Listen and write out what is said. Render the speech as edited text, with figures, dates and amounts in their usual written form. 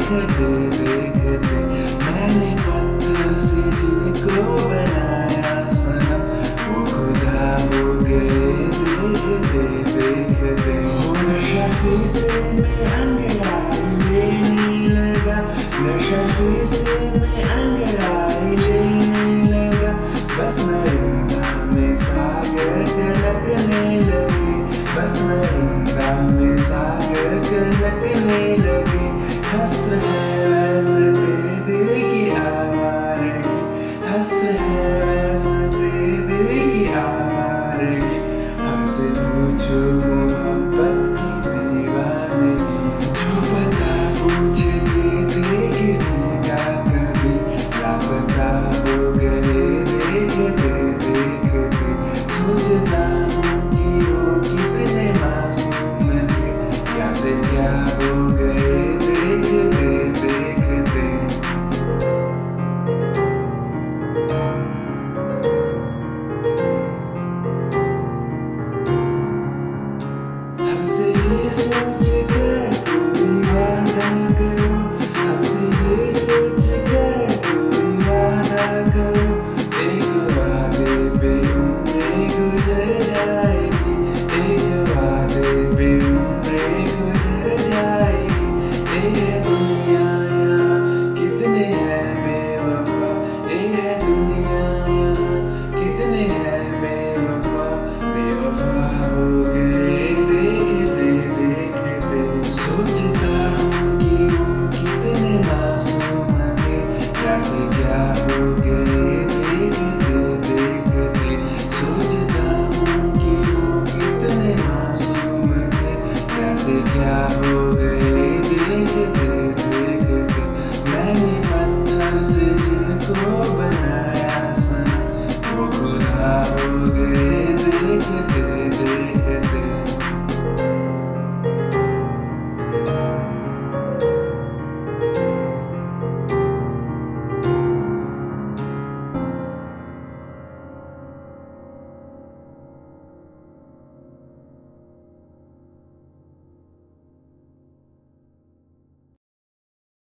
देखते देखते मैंने पत्थर से जिनको बनाया सनम, वो खुदा हो गए देखते देखते। वो नशा शीशे में अंगड़ाई लेने लगा, नशा शीशे में अंगड़ाई लेने लगा। बस नरिंदा में सागर कलकने लगे, बस नरिंदा में सागर कलकने लगे। हंस है वैसे दिल की आवारगी, हंस है वैसे दिल की आवारगी। हमसे पूछो